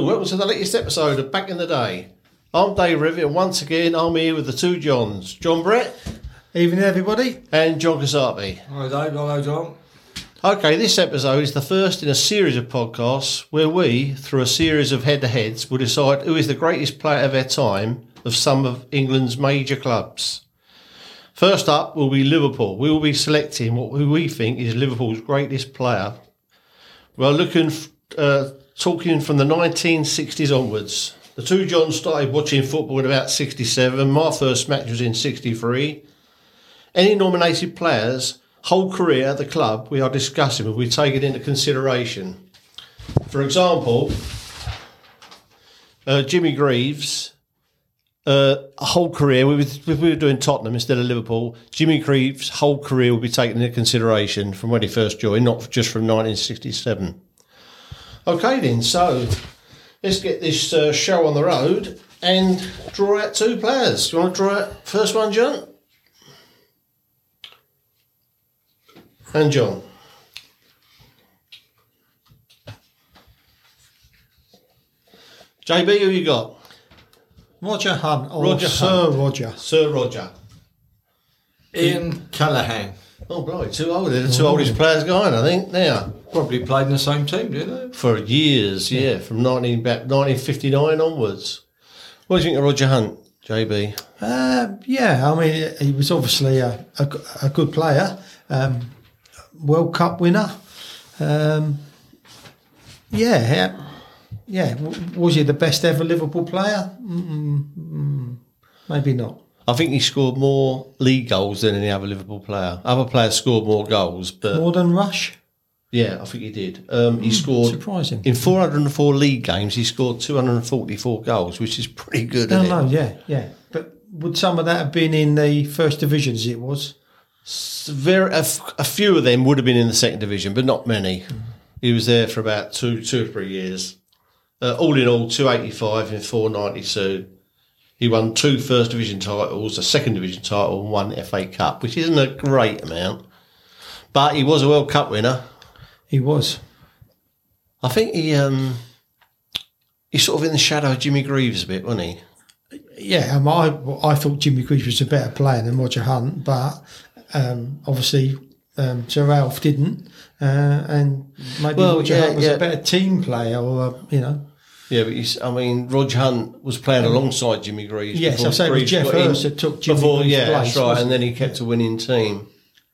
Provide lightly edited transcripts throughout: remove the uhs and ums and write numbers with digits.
Hello, welcome to the latest episode of Back in the Day. I'm Dave Rivet, and once again I'm here with the two Johns, John Brett. Evening, everybody. And John Casapi. Hello, Dave. Hello, John. Okay, this episode is the first in a series of podcasts where we, through a series of head-to-heads, will decide who is the greatest player of our time of some of England's major clubs. First up will be Liverpool. We will be selecting who we think is Liverpool's greatest player. We're talking from the 1960s onwards. The two Johns started watching football in about 67. My first match was in 63. Any nominated players' whole career at the club we are discussing will be taken into consideration. For example, Jimmy Greaves, whole career, if we were doing Tottenham instead of Liverpool, Jimmy Greaves' whole career will be taken into consideration from when he first joined, not just from 1967. Okay then, so let's get this show on the road and draw out two players. Do you want to draw out first one, John? And John. JB, who you got? Roger Hunt or Roger Sir Hunt. Roger. Sir Roger. Ian Callaghan. Oh, blimey, too old. They're the two oldest players going, I think, now. Probably played in the same team, didn't they? For years, yeah, from 1959 onwards. What do you think of Roger Hunt, JB? Yeah, I mean, he was obviously a good player. World Cup winner. Yeah. Was he the best ever Liverpool player? Maybe not. I think he scored more league goals than any other Liverpool player. Other players scored more goals, but More than Rush? yeah, I think he did. He scored Surprising. in 404 league games. He scored 244 goals, which is pretty good. Isn't it? Yeah. But would some of that have been in the first division as it was? A few of them would have been in the second division, but not many. He was there for about two or 3 years. All in all, 285 and 492. He won 2 first division titles, a second division title, and 1 FA Cup, which isn't a great amount. But he was a World Cup winner. He was. I think he's sort of in the shadow of Jimmy Greaves a bit, wasn't he? Yeah, I thought Jimmy Greaves was a better player than Roger Hunt, but obviously Sir Ralph didn't, and maybe Roger Hunt was a better team player, or Yeah, but Roger Hunt was playing alongside Jimmy Greaves. Yes, I say it was Jeff Hurst that took Jimmy Greaves' place. That's right, and then he kept a winning team.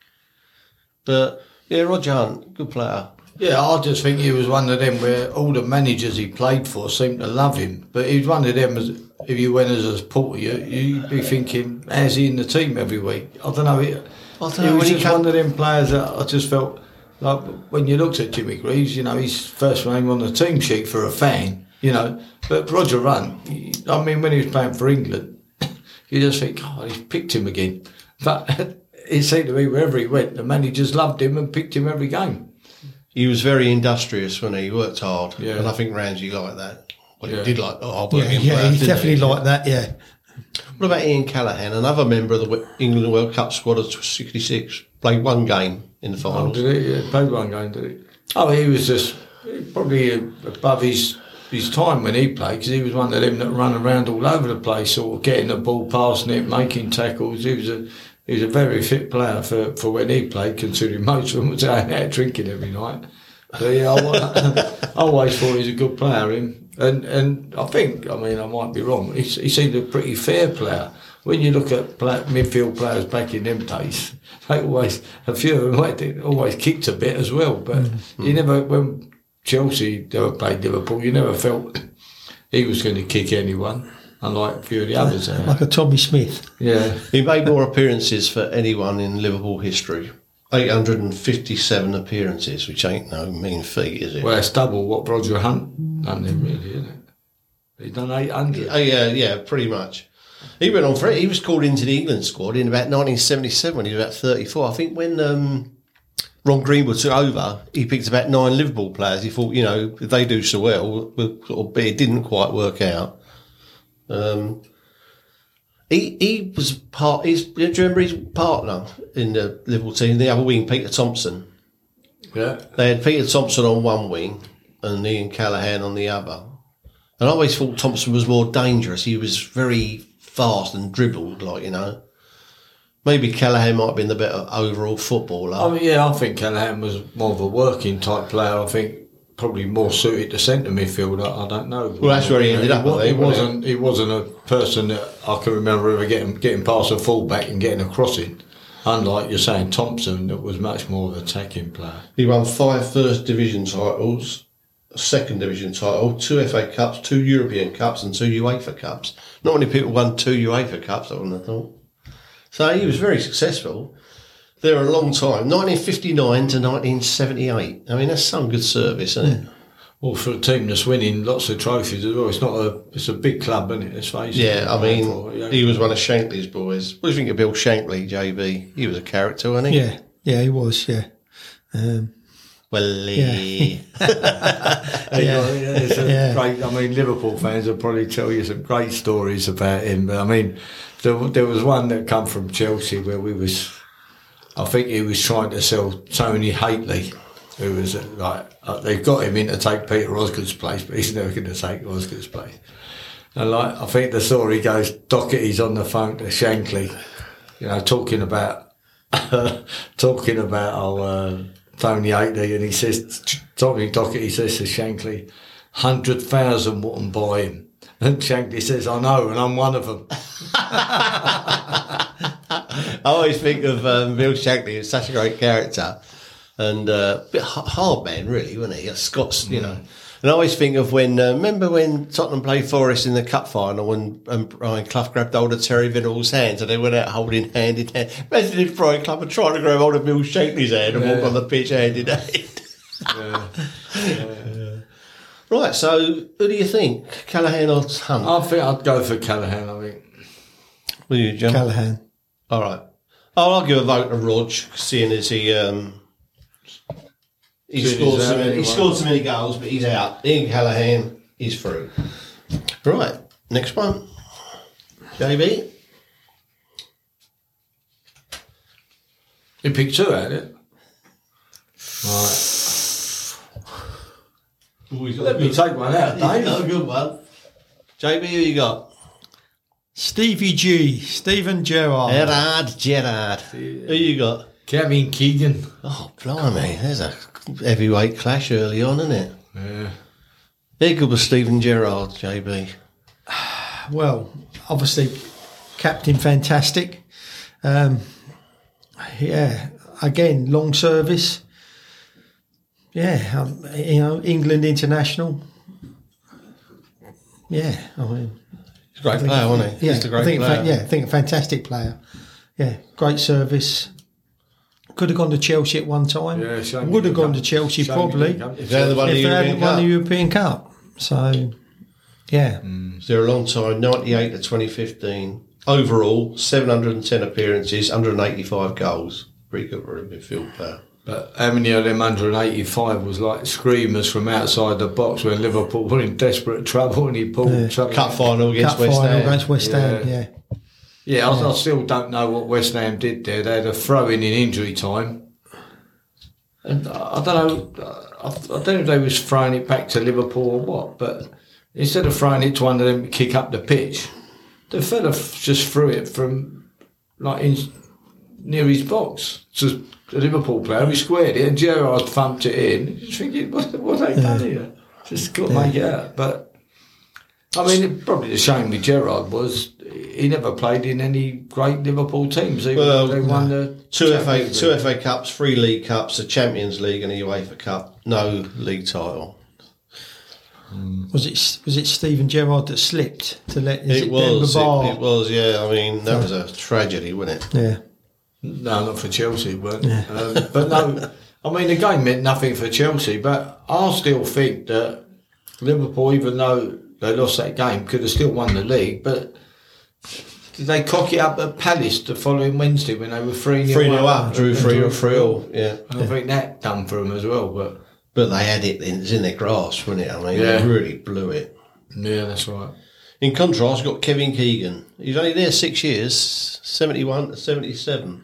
But yeah, Roger Hunt, good player. Yeah, I just think he was one of them where all the managers he played for seemed to love him. But he was one of them, if you went as a supporter, you'd be thinking, how's he in the team every week? I don't know. He was just one of them players that I just felt like when you looked at Jimmy Greaves, his first name on the team sheet for a fan, But Roger Hunt, I mean, when he was playing for England, you just think, God, he's picked him again. But it seemed to me wherever he went, the managers loved him and picked him every game. He was very industrious when he worked hard, yeah. And I think Ramsey liked that. Well, yeah. He did like hard Yeah, working he players, definitely liked that, yeah. What about Ian Callaghan, another member of the England World Cup squad of 66, played 1 game in the finals? Oh, did he? Yeah, played 1 game, did he? Oh, he was just probably above his time when he played, because he was one of them that run around all over the place, sort of getting the ball, passing it, making tackles. He was a very fit player for when he played, considering most of them was out drinking every night. So yeah, I always thought he was a good player. And I think, I might be wrong, he seemed a pretty fair player. When you look at midfield players back in them days, a few of them always kicked a bit as well. But you never, when Chelsea never played Liverpool, you never felt he was going to kick anyone, unlike a few of the others. Like a Tommy Smith. Yeah. He made more appearances for anyone in Liverpool history. 857 appearances, which ain't no mean feat, is it? Well, it's double what Roger Hunt done then, really, isn't it? He done 800. Yeah, pretty much. He went on for it. He was called into the England squad in about 1977 when he was about 34. I think when Ron Greenwood took over, he picked about 9 Liverpool players. He thought, if they do so well, but it didn't quite work out. He was do you remember his partner in the Liverpool team, the other wing, Peter Thompson? Yeah. They had Peter Thompson on one wing and Ian Callaghan on the other. And I always thought Thompson was more dangerous. He was very fast and dribbled, like, you know. Maybe Callaghan might have been the better overall footballer. I think Callaghan was more of a working type player. I think probably more suited to centre midfield. I don't know. Well, that's where he ended up. He wasn't a person that I can remember ever getting past a fullback and getting a crossing. Unlike you're saying Thompson, that was much more of an attacking player. He won 5 First Division titles, a Second Division title, 2 FA Cups, 2 European Cups and 2 UEFA Cups. Not many people won 2 UEFA Cups, I wouldn't have thought. So he was very successful there a long time, 1959 to 1978. I mean, that's some good service, isn't it? Well, for a team that's winning lots of trophies as well, it's a big club, isn't it? Let's face it. Yeah, I mean, he was one of Shankly's boys. What do you think of Bill Shankly, JB? He was a character, wasn't he? Yeah, he was. Yeah. Great. I mean, Liverpool fans will probably tell you some great stories about him. But I mean, there was one that come from Chelsea where I think he was trying to sell Tony Hateley, who was they've got him in to take Peter Osgood's place, but he's never going to take Osgood's place. And I think the story goes, Doherty's on the phone to Shankly, talking about Tony Hateley, and he says, Doherty says to Shankly, 100,000 wouldn't buy him. And Shankly says, I know, and I'm one of them. I always think of Bill Shankly as such a great character. And a bit hard man, really, wasn't he? A Scots, you know. And I always think of remember when Tottenham played Forest in the cup final and Brian Clough grabbed hold of Terry Vinnell's hands and they went out holding hand in hand. Imagine if Brian Clough had tried to grab hold of Bill Shankly's hand and walk on the pitch hand in hand. Right, so who do you think? Callaghan or Hunt? I think I'd go for Callaghan, I think. Will you, John? Callaghan. All right. I'll give a vote to Rog, seeing as he scored so many goals, but he's out. Ian Callaghan is through. Right, next one. JB? You picked 2 out, it? Right. Let me take one out, Dave. He's got a good one. JB, who you got? Stevie G, Steven Gerrard. Gerrard. Who you got? Kevin Keegan. Oh, blimey, there's a heavyweight clash early on, isn't it? Yeah. How good was Steven Gerrard, JB? Well, obviously, captain fantastic. Again, long service. Yeah, England international. Yeah, I mean, he's a great player, wasn't he? Yeah, he's a great player. I think a fantastic player. Yeah, great service. Could have gone to Chelsea at one time. Yeah, would have gone to Chelsea probably if they hadn't won the European Cup. So, yeah. So they're a long time, 98 to 2015. Overall, 710 appearances, 185 goals. Pretty good for a midfield player. But how many of them 185 was like screamers from outside the box when Liverpool were in desperate trouble and he pulled cup final against West Ham. Yeah, I still don't know what West Ham did there. They had a throw-in injury time. And I don't know if they was throwing it back to Liverpool or what, but instead of throwing it to one of them to kick up the pitch, the fella just threw it from near his box to the Liverpool player. He squared it and Gerrard thumped it in. Just thinking, what have they done here? Just couldn't make it out. But I mean, probably the shame with Gerrard was he never played in any great Liverpool teams. They won the two FA Cups, 3 League Cups, a Champions League and a UEFA Cup. No league title. Was it Steven Gerrard that slipped to let? It was. Yeah. I mean, that was a tragedy, wasn't it? Yeah. No, not for Chelsea, but no. I mean, the game meant nothing for Chelsea, but I still think that Liverpool, even though they lost that game, could have still won the league. But did they cock it up at Palace the following Wednesday when they were 3-0 up? Drew 3-3. Yeah, I think that done for them as well. But they had it in their grasp, wasn't it? I mean, they really blew it. Yeah, that's right. In contrast, you've got Kevin Keegan. He's only there 6 years, 71 to 77.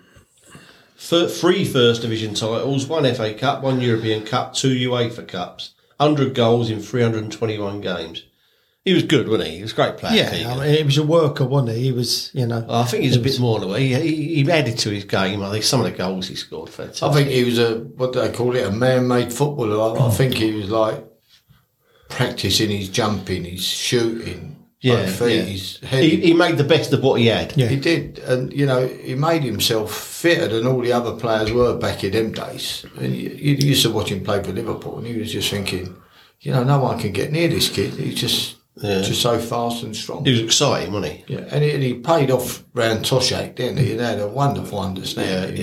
3 First Division titles, 1 FA Cup, 1 European Cup, 2 UEFA Cups, 100 goals in 321 games. He was good, wasn't he? He was a great player. Yeah, I mean, he was a worker, wasn't he? He was, I think he's a bit more the way. He added to his game. I think some of the goals he scored. Fantastic. I think he was what do they call it? A man-made footballer. I think he was like practicing his jumping, his shooting. His head. He made the best of what he had. Yeah. He did, and he made himself fitter than all the other players were back in them days. And you used to watch him play for Liverpool, and he was just thinking, no one can get near this kid. He's just so fast and strong. He was exciting, wasn't he? Yeah, and he paid off round Toshak, didn't he? He had a wonderful understanding.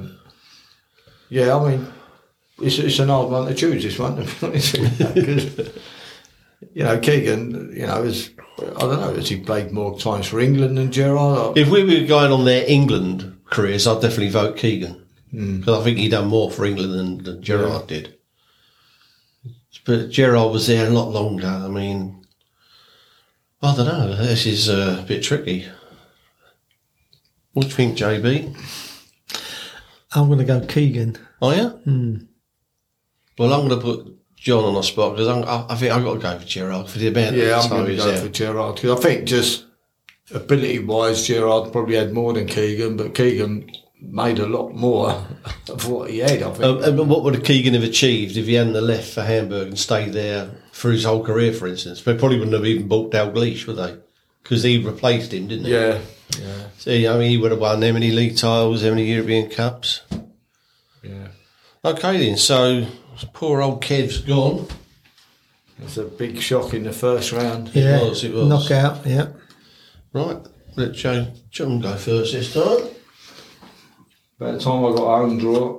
I mean, it's an hard one to choose, this one, to be honest with you. Keegan, has he played more times for England than Gerrard? If we were going on their England careers, I'd definitely vote Keegan. Because I think he done more for England than Gerrard did. But Gerrard was there a lot longer. I mean, I don't know. This is a bit tricky. What do you think, JB? I'm going to go Keegan. Oh, yeah? Well, I'm going to put John on the spot because I think I've got to go for Gerrard for the amount of I'm going to go for Gerrard because I think just ability-wise, Gerrard probably had more than Keegan, but Keegan made a lot more of what he had, I think. And what would Keegan have achieved if he hadn't left for Hamburg and stayed there for his whole career, for instance? They probably wouldn't have even bought Dalglish, would they? Because he replaced him, didn't he? Yeah. So, he would have won how many league titles, how many European Cups? Yeah. Okay, then. So, poor old Kev's gone. It's a big shock in the first round. Yeah, it was. Knockout, yeah. Right, let John go first this time. By the time I got home draw.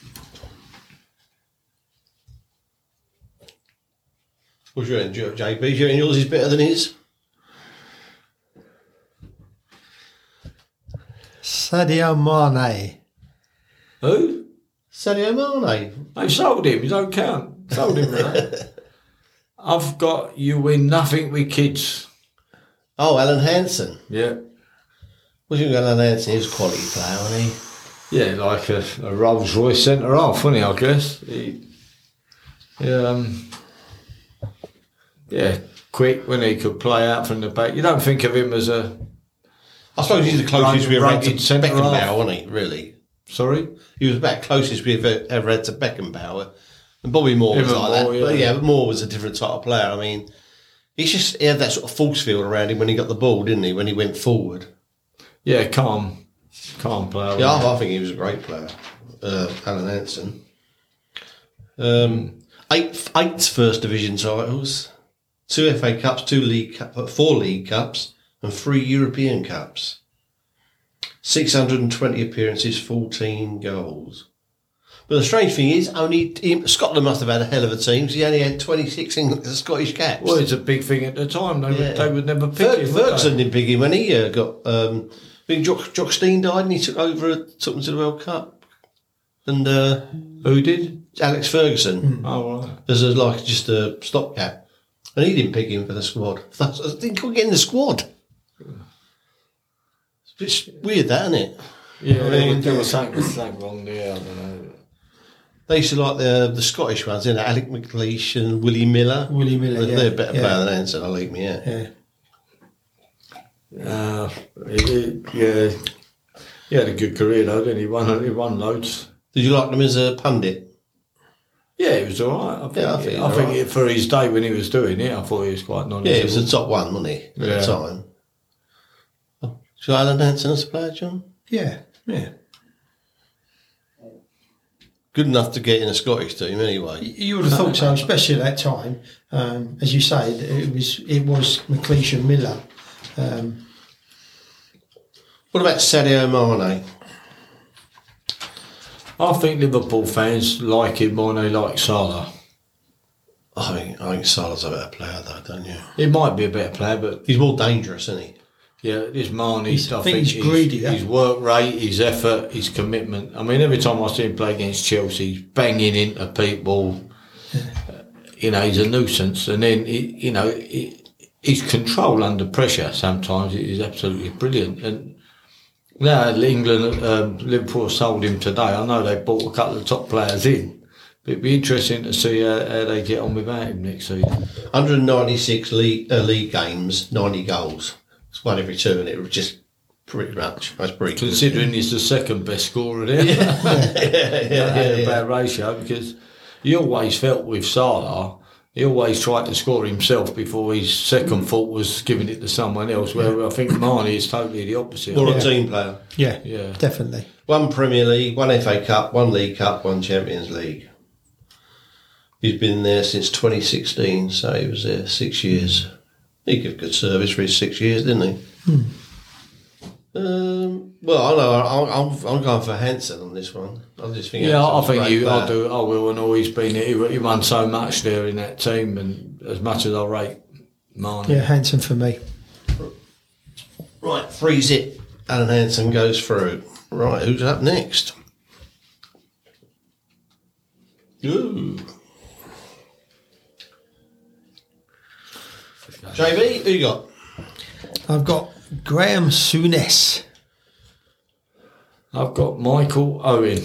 What's your end, JB? Do you reckon yours is better than his? Sadio Mane. Who? Sadio Mane. They sold him. He don't count. Sold him, right? I've got you win nothing with kids. Oh, Alan Hansen. Yeah. What do you think Alan Hansen? He was a quality player, wasn't he? Yeah, like a Rolls Royce centre half, wasn't he? I guess. Quick when he could play out from the back. You don't think of him as a. I suppose he's the closest we ever had to Beckenbauer, half. wasn't he? Really? Sorry. He was about closest we ever had to Beckenbauer, and Bobby Moore was like that. Yeah. But Moore was a different type of player. I mean, he had that sort of force field around him when he got the ball, didn't he? When he went forward. Yeah, calm player. Yeah, I think he was a great player, Alan Hansen. 8 First Division titles, 2 FA Cups, 4 League Cups, and 3 European Cups. 620 appearances, 14 goals. But the strange thing is, Scotland must have had a hell of a team because he only had 26 Scottish caps. Well, it's a big thing at the time. They would never pick him. Ferguson didn't pick him when he got. I think Jock Stein died and he took him to the World Cup. And who did? Alex Ferguson. Oh, right. As just a stopgap, and he didn't pick him for the squad. I think he couldn't get in the squad. It's weird, that, isn't it? Yeah, there was something wrong there. I don't know. They used to like the Scottish ones, Alec McLeish and Willie Miller. They're better player than Hansen, I like me, yeah. He had a good career though, didn't he? He won loads. Did you like him as a pundit? Yeah, he was all right. I think for his day when he was doing it, I thought he was quite knowledgeable. Yeah, he was the top one, wasn't he, at the time? So Alan Hansen as a player, John? Yeah. Good enough to get in a Scottish team anyway. You would have thought so, especially at that time. As you say, it was McLeish and Miller. What about Sadio Mane? I think Liverpool fans like him more than they like Salah. I think Salah's a better player though, don't you? He might be a better player, but he's more dangerous, isn't he? Yeah, this Mane, I think he's greedy. His work rate, his effort, his commitment. I mean, every time I see him play against Chelsea, he's banging into people. He's a nuisance. And then, his control under pressure sometimes is absolutely brilliant. And now Liverpool sold him today. I know they bought a couple of top players in, It'd be interesting to see how they get on without him next season. 196 league games, 90 goals. It's one every two, and it was just pretty much. That's pretty considering good. He's the second best scorer there. A bad ratio, because he always felt with Salah, he always tried to score himself before his second thought was giving it to someone else, where I think Mane is totally the opposite. Or a team player. Yeah, definitely. 1 Premier League, 1 FA Cup, 1 League Cup, 1 Champions League. He's been there since 2016, so he was there 6 years. He gave good service for his 6 years, didn't he? Well, I know I'm going for Hansen on this one. I just think. Yeah, I think I do. I will, and always been. He won so much there in that team, and as much as I rate Mane. Yeah, Hansen for me. Right, freeze it. Alan Hansen goes through. Right, who's up next? Ooh. JB, who you got? I've got Graham Souness. I've got Michael Owen.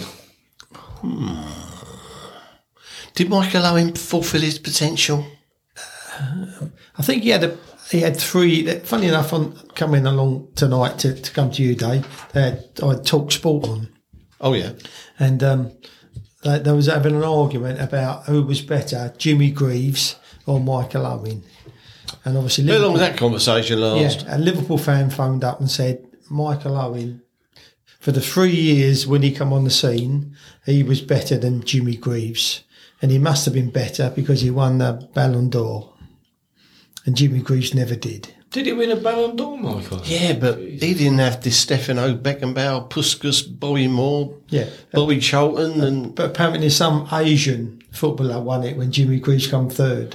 Did Michael Owen fulfil his potential? I think he had three. Funny enough, on coming along tonight to come to you, Dave, I had Talk Sport on. Oh yeah, and they was having an argument about who was better, Jimmy Greaves or Michael Owen. And obviously, how long was that conversation last? Yeah, a Liverpool fan phoned up and said Michael Owen, for the 3 years when he come on the scene, he was better than Jimmy Greaves, and he must have been better because he won the Ballon d'Or, and Jimmy Greaves never did. Did he win a Ballon d'Or, Michael? Yeah, but he didn't have Di Stefano, Beckenbauer, Puskas, Bobby Moore, Bobby Charlton, but apparently some Asian footballer won it when Jimmy Greaves come third.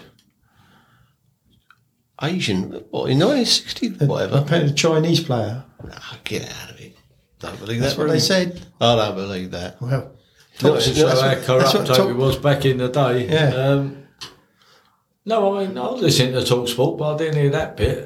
Asian, what, in 1960, whatever? Apparently a Chinese player. Oh, get out of it. Don't believe That's that. what they said. I don't believe that. Well, show how corrupt Toby was back in the day. Yeah. No, I mean, I was listening to Talk Sport, but I didn't hear that bit.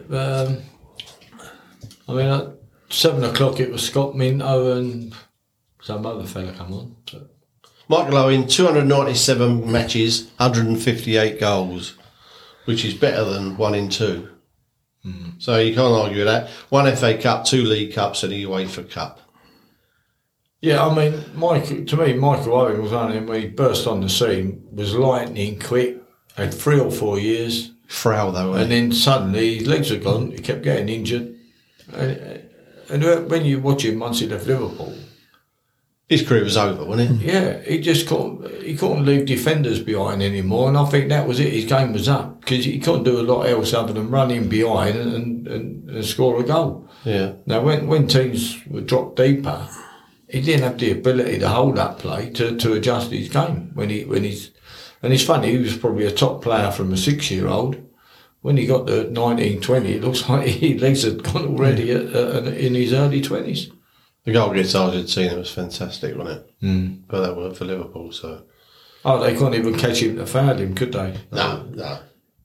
I mean, at 7 o'clock it was Scott Minto and some other fella come on. But. Michael Owen, 297 matches, 158 goals, which is better than 1 in 2. So you can't argue with that. 1 FA Cup, 2 League Cups and a UEFA Cup. Yeah, I mean, Michael Owen was one of them when he burst on the scene, was lightning quick, had 3 or 4 years. Frail though, and then suddenly his legs were gone, he kept getting injured. And when you watch him once he left Liverpool, his career was over, wasn't it? Yeah, he couldn't leave defenders behind anymore, and I think that was it. His game was up because he couldn't do a lot else other than run in behind and score a goal. Yeah. Now, when teams were dropped deeper, he didn't have the ability to hold that play to adjust his game. And it's funny, he was probably a top player from a 6-year-old. When he got to 19, 20, it looks like his legs had gone already in his early 20s. The goal against Argentina was fantastic, wasn't it? But that worked for Liverpool, so... Oh, they couldn't even catch him to foul him, could they? No.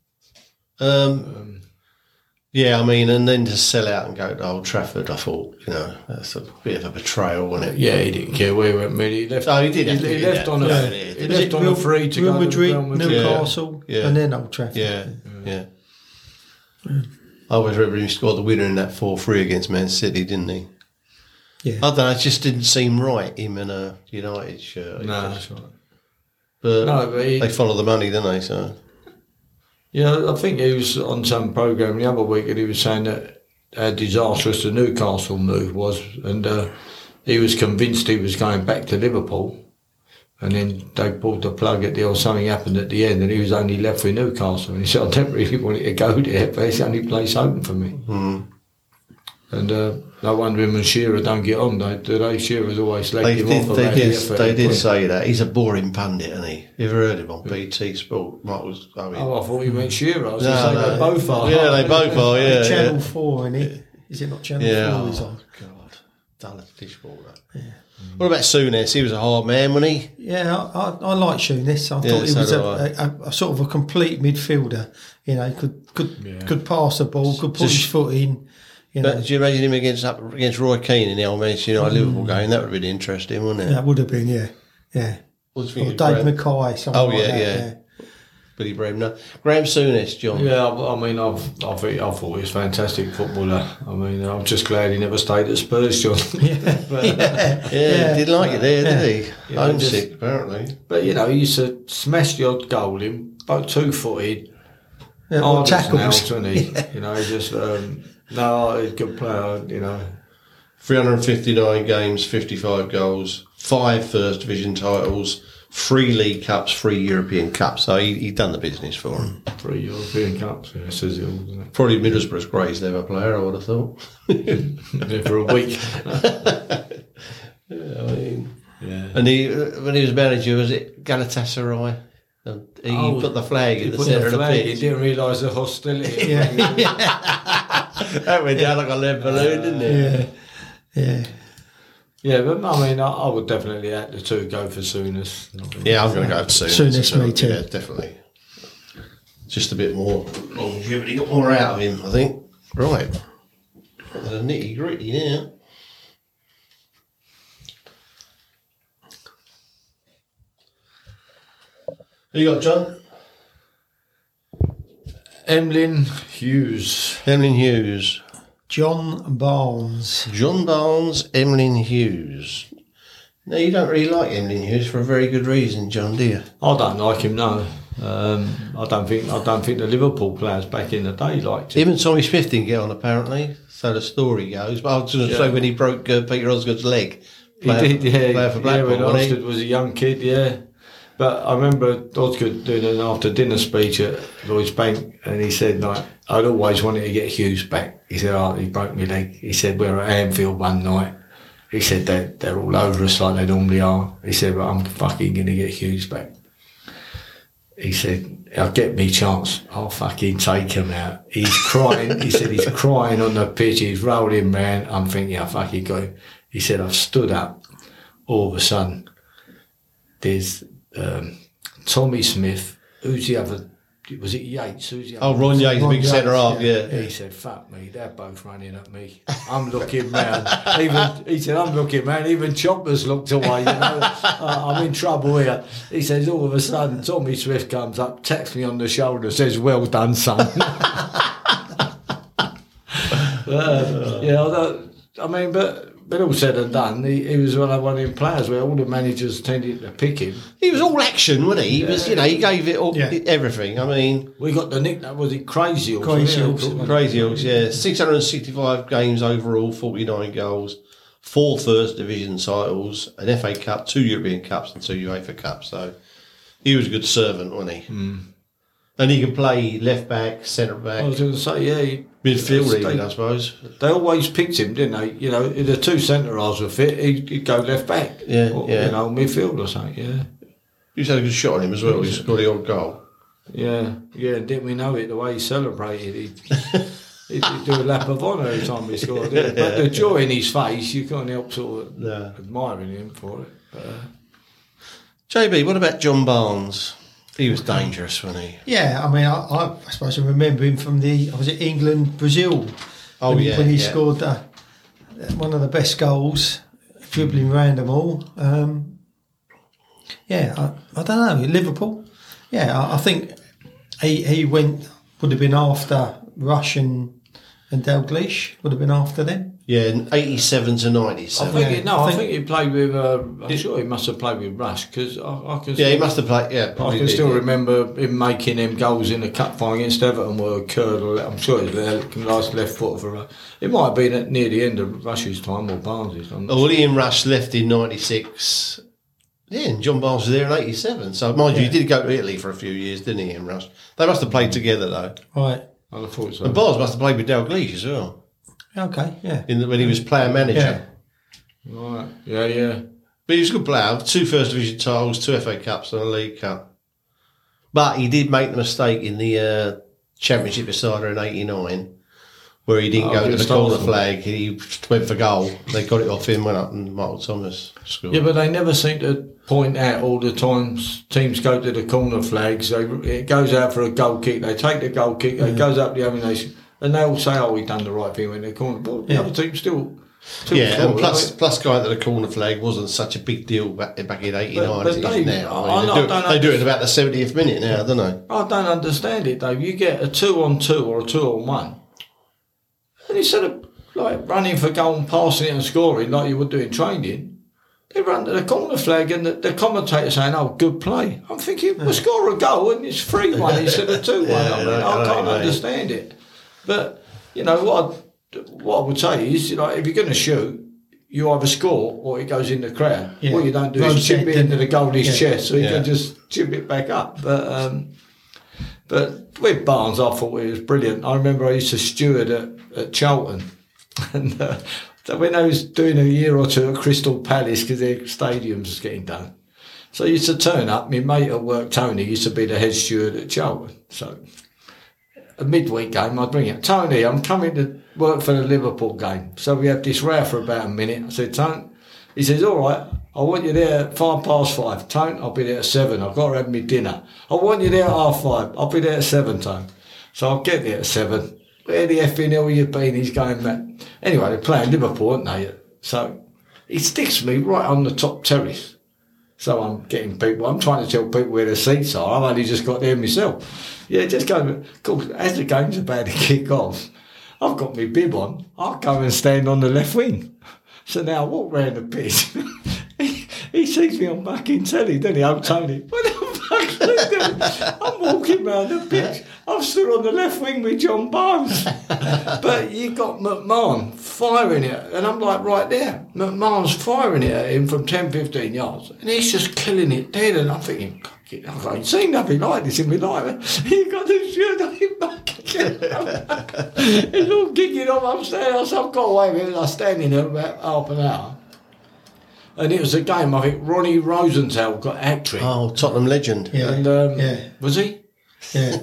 Yeah, I mean, and then to sell out and go to Old Trafford, I thought, that's a bit of a betrayal, wasn't it? Yeah, he didn't care where he went, really. He left. Oh, he did. He left on a free to Real go Madrid, to Real Madrid. Newcastle, and then Old Trafford. Yeah. I always remember him scored the winner in that 4-3 against Man City, didn't he? Yeah. I don't know, it just didn't seem right, him in a United shirt. No, that's right. But they follow the money, don't they? So. Yeah, I think he was on some programme the other week and he was saying that how disastrous the Newcastle move was, and he was convinced he was going back to Liverpool, and then they pulled the plug at or something happened at the end and he was only left with Newcastle, and he said, I don't really want to go there, but it's the only place open for me. And no wonder him and Shearer don't get on, do they? Shearer's always legged him off about the effort. They did say that. He's a boring pundit, isn't he? You ever heard him on BT Sport? I thought you meant Shearer. I was going to say they both are. Yeah, they both are, yeah. Channel 4, isn't it? Is it not Channel 4 he's on? God. Done a dishball, that. Yeah. What about Souness? He was a hard man, wasn't he? Yeah, I like Souness. I thought he was a sort of a complete midfielder. Could pass the ball, could put his foot in. But do you imagine him against Roy Keane in the old Manchester United Liverpool game? That would have been interesting, wouldn't it? That would have been, yeah. What do you think? Dave Mackay. Oh, yeah. Billy Bremner. Graham Souness, John. Yeah, I mean, I thought he was a fantastic footballer. I mean, I'm just glad he never stayed at Spurs, John. Yeah, didn't like it there, did he? Yeah, homesick, apparently. But, you know, he used to smash the odd goal in, both 2-footed. Yeah, tackles. Wasn't he? You know, just, he's a good player, you know. 359 games, 55 goals, 5 First Division titles, 3 League Cups, 3 European Cups. So he'd done the business for him. 3 European Cups, yeah, says it all, doesn't it? Probably Middlesbrough's greatest ever player, I would have thought. Yeah, for a week. I mean, and when he was manager, was it Galatasaray? He put the flag in the centre of the pitch. He didn't realise the hostility. That went down like a lead balloon, didn't it? Yeah. Yeah, but I mean, I would definitely have the 2 go for Souness. Yeah, I'm going to go for Souness. Souness, me too. Yeah, definitely. Just a bit more longevity, got more out of him, I think. Right. Got the nitty gritty now. Who you got, John? Emlyn Hughes. Emlyn Hughes. John Barnes. John Barnes, Emlyn Hughes. No, you don't really like Emlyn Hughes for a very good reason, John, do you? I don't like him, no. I don't think the Liverpool players back in the day liked him. Even Tommy Smith didn't get on, apparently, so the story goes. But I was going to say when he broke Peter Osgood's leg. He did, yeah. Player for Blackpool, when Osgood was a young kid, yeah. But I remember Osgood doing an after-dinner speech at Lloyds Bank, and he said, like, I'd always wanted to get Hughes back. He said, he broke my leg. He said, we're at Anfield one night. He said, they're all over us like they normally are. He said, but I'm fucking going to get Hughes back. He said, I'll get me chance. I'll fucking take him out. He's crying. He said, he's crying on the pitch. He's rolling round. I'm thinking, I fucking got him. He said, I've stood up. All of a sudden, there's Tommy Smith. Who's the other? Was it Yates? Who's the other? Ron Yates, big centre half, yeah. He said, fuck me, they're both running at me. I'm looking round. He said, I'm looking round. Even Choppers looked away, you know. I'm in trouble here. He says, all of a sudden, Tommy Smith comes up, taps me on the shoulder, says, well done, son. But all said and done, he was one of them players where all the managers tended to pick him. He was all action, wasn't he? He was, he gave it all, everything. I mean, we got the nickname. Was it Crazy Horse? Crazy Horse, yeah. 665 games overall, 49 goals, 4 First Division titles, an FA Cup, 2 European Cups, and 2 UEFA Cups. So he was a good servant, wasn't he? Mm. And he could play left back, centre back. I was going to say, yeah. Midfield even, I suppose. They always picked him, didn't they? You know, if the 2 centre halves were fit, he'd go left back. Yeah, or, you know, midfield or something, yeah. You had a good shot on him as well. He scored the odd goal. Yeah, didn't we know it? The way he celebrated, he'd do a lap of honour every time he scored it. But the joy in his face, you can't help sort of admiring him for it. But, JB, what about John Barnes? He was dangerous, wasn't he? Yeah, I mean, I suppose I remember him from was it England-Brazil? When he scored one of the best goals, dribbling round them all. I don't know, Liverpool. Yeah, I think he would have been after Rush and Dalglish, would have been after them. Yeah, in 87 to 97. I think he played with. I'm sure he must have played with Rush because I can. Yeah, he must have played. Yeah, I can still remember him making them goals in the cup final against Everton where Curl. I'm sure it was last left foot for Rush. It might have been near the end of Rush's time or Barnes'. Ian Rush left in 96. Yeah, and John Barnes was there in 87. So mind you, he did go to Italy for a few years, didn't he? Ian Rush. They must have played together though. Right. I thought so. And Barnes must have played with Dalglish as well. Okay, yeah. When he was player manager. Yeah. Right, yeah. But he was a good player. 2 First Division titles, 2 FA Cups and a League Cup. But he did make the mistake in the Championship decider in 89 where he didn't go to the corner flag. He went for goal. They got it off him, went up and Michael Thomas scored. Yeah, but they never seem to point out all the times teams go to the corner flags. It goes out for a goal kick. They take the goal kick. It goes up the other nation. And they all say, we done the right thing when they're corner. But the other team still And plus going to the corner flag wasn't such a big deal back in '89 as it is now. They do it in about the 70th minute now, don't they? I don't understand it, Dave. You get a 2-on-2 or a 2-on-1, and instead of like running for goal and passing it and scoring like you would do in training, they run to the corner flag and the commentator saying, "Oh, good play." I'm thinking, we'll score a goal and it's 3-1 instead of 2-1. I can't understand it. But you know what I would say is, you know, if you're going to shoot, you either score or it goes in the crowd. Yeah. What you don't do is chip it into the goalie's chest, so you can just chip it back up. But with Barnes, I thought it was brilliant. I remember I used to steward at Charlton, and so when I was doing a year or two at Crystal Palace because their stadiums was getting done, so I used to turn up. My mate at work, Tony, used to be the head steward at Charlton. So a midweek game, I'd bring it. Tony, I'm coming to work for the Liverpool game. So we had this row for about a minute. I said, Tony, he says, all right, I want you there at 5:05. Tony, I'll be there at 7. I've got to have my dinner. I want you there at 5:30. I'll be there at 7, Tony. So I'll get there at 7. Where the effing hell you been? He's going back. Anyway, they're playing Liverpool, aren't they? So he sticks me right on the top terrace. So I'm getting people, I'm trying to tell people where the seats are. I've only just got there myself. Yeah, just go. Of course, as the game's about to kick off, I've got my bib on. I'll go and stand on the left wing. So now I walk round the pitch. he sees me on fucking telly, doesn't he? Old Tony. What the fuck are you doing? I'm walking round the pitch. I've stood on the left wing with John Barnes. But you got McMahon firing it, and I'm like right there. McMahon's firing it at him from 10-15 yards, and he's just killing it dead. And I'm thinking, I ain't seen nothing like this in my life. You got to shoot him back again. It's all kicking off upstairs. So I've got away with it. I was standing there about half an hour. And it was a game, I think Ronnie Rosenthal got hat-trick. Oh, Tottenham legend. Yeah. And, was he? Yeah.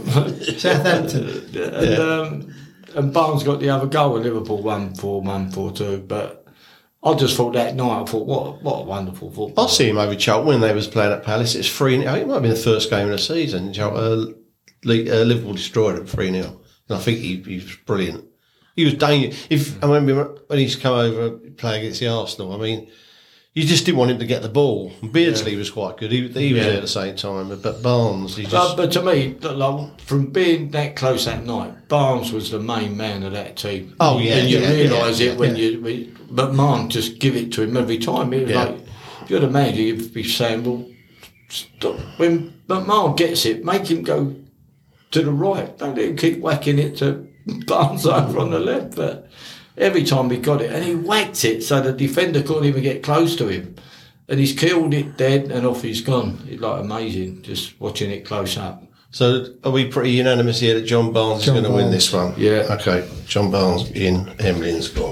Southampton. And Barnes got the other goal and Liverpool won 4-1, 4-2. But I just thought that night, I thought, what a wonderful football. I see him over Charlton when they was playing at Palace. It's 3-0. It might have been the first game of the season. Liverpool destroyed it 3-0. And I think he was brilliant. He was dangerous. I remember when he's come over playing against the Arsenal, I mean, you just didn't want him to get the ball. Beardsley was quite good. He was there at the same time. But Barnes, he just... But to me, like, from being that close that night, Barnes was the main man of that team. Oh, yeah. And you realise it when you... But McMahon just give it to him every time. It was like, if you're the manager, you'd be saying, well, stop. When McMahon gets it, make him go to the right. Don't let him keep whacking it to Barnes over on the left. But every time he got it, and he whacked it so the defender couldn't even get close to him. And he's killed it dead and off he's gone. It's like amazing just watching it close up. So are we pretty unanimous here that John Barnes is going to win this one? Yeah. Okay, John Barnes in, Emlyn's gone.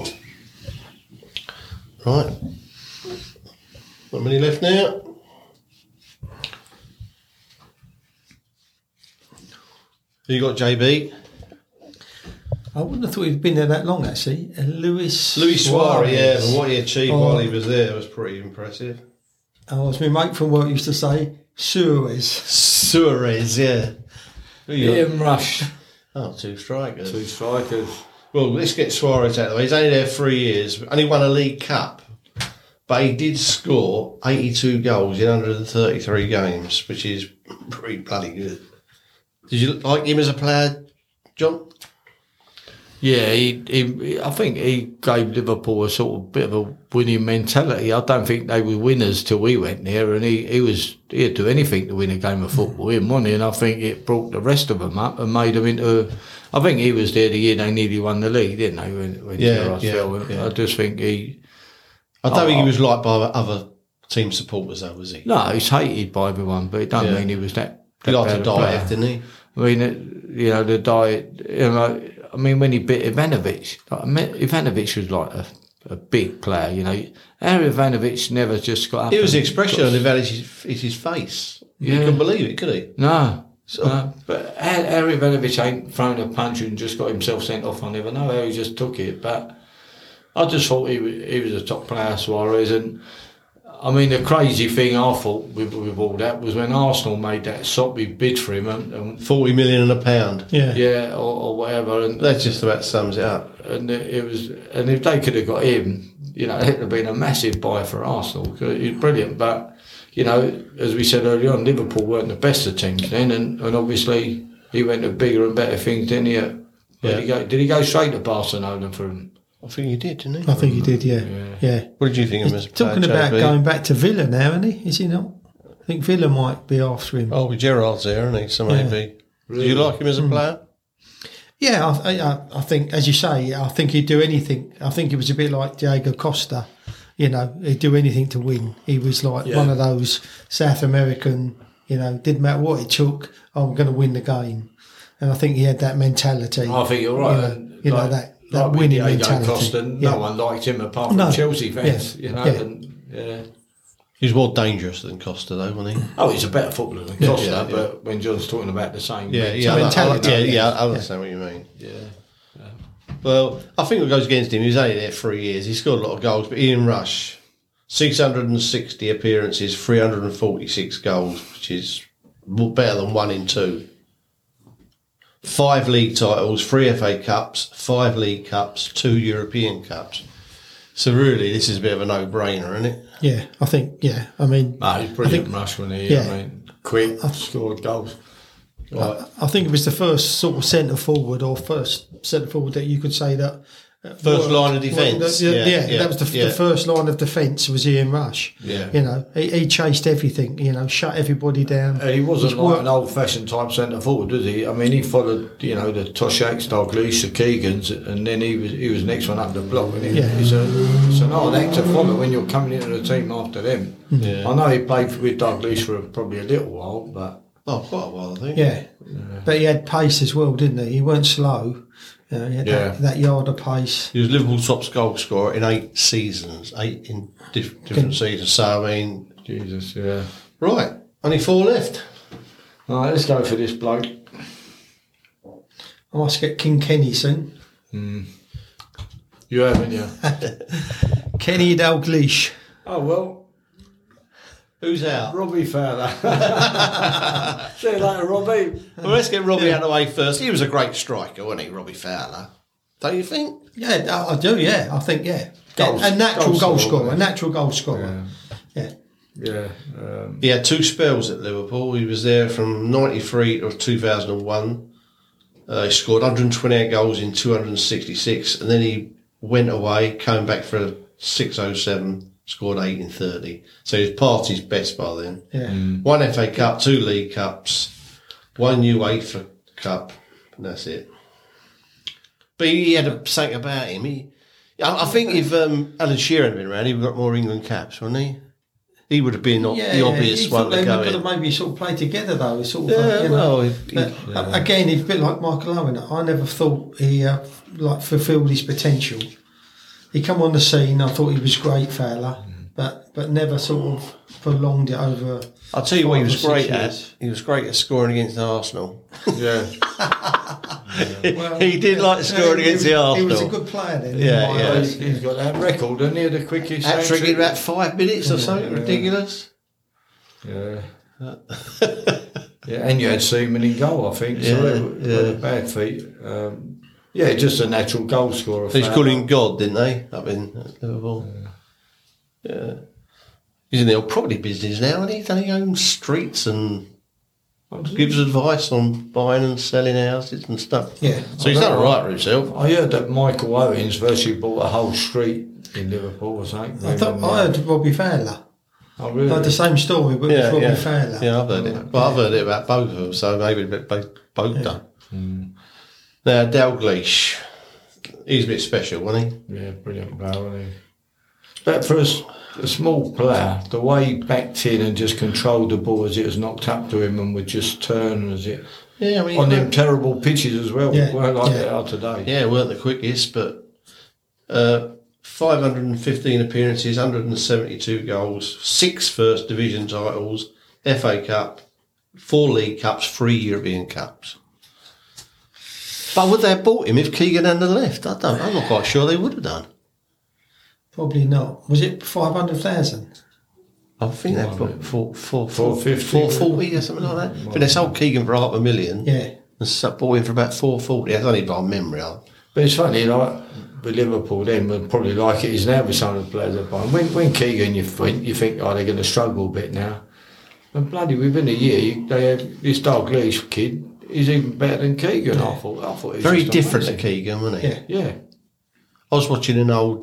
Right. Not many left now. Who you got, JB? I wouldn't have thought he'd been there that long, actually. Luis Suarez, yeah. And what he achieved while he was there was pretty impressive. As my mate from work used to say, Suarez, yeah. Ian Rush. Oh, two strikers. Well, let's get Suarez out of the way. He's only there 3 years. Only won a League Cup. But he did score 82 goals in 133 games, which is pretty bloody good. Did you like him as a player, John? Yeah, I think he gave Liverpool a sort of bit of a winning mentality. I don't think they were winners till we went there, and he'd do anything to win a game of football. He won it, and I think it brought the rest of them up and made them into. I think he was there the year they nearly won the league, didn't they? When Yeah. I just think he. I don't think he was liked by other team supporters, though, was he? No, he's hated by everyone, but it don't mean he was that. He liked to diet, didn't he? I mean, the diet. I mean, when he bit Ivanovic, Ivanovic was like a big player, Harry Ivanovic never just got up. It was the expression on Ivanovic's face. Yeah. You couldn't believe it, could he? No. But Harry Ivanovic ain't thrown a punch and just got himself sent off. I never know how he just took it. But I just thought he was a top player, Suarez. And I mean, the crazy thing I thought with all that was when Arsenal made that soppy bid for him, and 40 million and a pound. Or whatever, and that just about sums it up. And it was, and if they could have got him, it would have been a massive buy for Arsenal. He was brilliant, but as we said earlier on, Liverpool weren't the best of teams then, and obviously he went to bigger and better things, didn't he? Did he go straight to Barcelona for him? I think he did, didn't he? I think he did, yeah. What did you think of him? Talking about going back to Villa now, isn't he? Is he not? I think Villa might be after him. Oh, Gerrard's there, isn't he? So maybe. Really? Did you like him as a player? Yeah, I think, as you say, I think he'd do anything. I think he was a bit like Diego Costa. He'd do anything to win. He was like one of those South American, didn't matter what it took, I'm going to win the game. And I think he had that mentality. I think you're right. That winning mentality. Costa, no one liked him apart from Chelsea fans, He was more dangerous than Costa, though, wasn't he? Oh, he's a better footballer than Costa, but when John's talking about the same mentality. I understand what you mean. Yeah. Well, I think what goes against him, he was only there 3 years. He scored a lot of goals, but Ian Rush, 660 appearances, 346 goals, which is better than 1 in 2. 5 league titles, 3 FA Cups, 5 League Cups, 2 European Cups. So really, this is a bit of a no-brainer, isn't it? Yeah, I think, I mean... he's brilliant, Rush, when he, quick, scored goals. I think it was the first sort of centre-forward that you could say that... First line of defence. That was the first line of defence was Ian Rush. Yeah. He chased everything, shut everybody down. He wasn't an old-fashioned type centre-forward, was he? I mean, he followed, the Toshaks, Dalglish, the Keegans, and then he was next one up the block. And it's an hard act to follow when you're coming into the team after them. Yeah. I know he played with Dalglish for probably a little while, but... Oh, quite a while, I think. Yeah. But he had pace as well, didn't he? He weren't slow. He had that yard of pace. He was Liverpool's top goal scorer in 8 seasons, 8 in different seasons. So, I mean... Jesus, yeah. Right, only 4 left. All right, let's go for this bloke. I must get King Kenny soon. You haven't, you? Kenny Dalglish. Oh, well... Who's out? Robbie Fowler. See you later, Robbie. Well, let's get Robbie out of the way first. He was a great striker, wasn't he, Robbie Fowler? Don't you think? Yeah, I do, yeah. I think, a natural goal scorer. A natural goal scorer. Yeah. He had 2 spells at Liverpool. He was there from 93 to 2001. He scored 128 goals in 266, and then he went away, came back for 607. Scored 8 in 30. So he was past his best by then. Yeah. 1 FA Cup, 2 League Cups, 1 UEFA Cup, and that's it. But he had something about him. I think if Alan Shearer had been around, he would have got more England caps, wouldn't he? He would have been the obvious one to go in. They would have maybe sort of played together, though. Again, he's a bit like Michael Owen. I never thought he fulfilled his potential. He come on the scene. I thought he was great, Fowler, but never sort of prolonged it over. I'll tell you what he was great at. He was great at scoring against Arsenal. Yeah. Well, he did like scoring against the Arsenal. He was a good player then. Yeah. He's got that record, hasn't he? The quickest hat-trick in about 5 minutes or something ridiculous. Yeah. And you had Seaman in goal, I think. So a bad feat. Just a natural goal scorer. They called him God, didn't they? Up in Liverpool. Yeah. He's in the old property business now, and he owns streets and gives advice on buying and selling houses and stuff. Yeah. So he's done all right for himself. I heard that Michael Owens virtually bought a whole street in Liverpool or something. I heard Robbie Fowler. Oh, really? Like the same story, but with Robbie Fowler. Yeah, I've heard it. Well, I've heard it about both of them, so maybe both done. Mm. Now, Dalglish, he's a bit special, wasn't he? Yeah, brilliant player, wasn't he? But for a small player, the way he backed in and just controlled the ball as it was knocked up to him and would just turn as it... Yeah, I mean... On them terrible pitches as well, weren't like they are today. Yeah, weren't the quickest, but 515 appearances, 172 goals, 6 First Division titles, FA Cup, 4 League Cups, 3 European Cups. But would they have bought him if Keegan hadn't left? I'm not quite sure they would have done. Probably not. Was it 500,000? I think they bought 450 or something like that. But they sold Keegan for $500,000. Yeah. And bought him for about 440. That's only by memory. But it's funny, like with Liverpool then were probably like it is now with some of the players they're buying. When Keegan you think, oh, they're going to struggle a bit now. And bloody, within a year, they had this Dalglish kid. He's even better than Keegan. I thought he was very different to Keegan, wasn't he? Yeah. I was watching an old,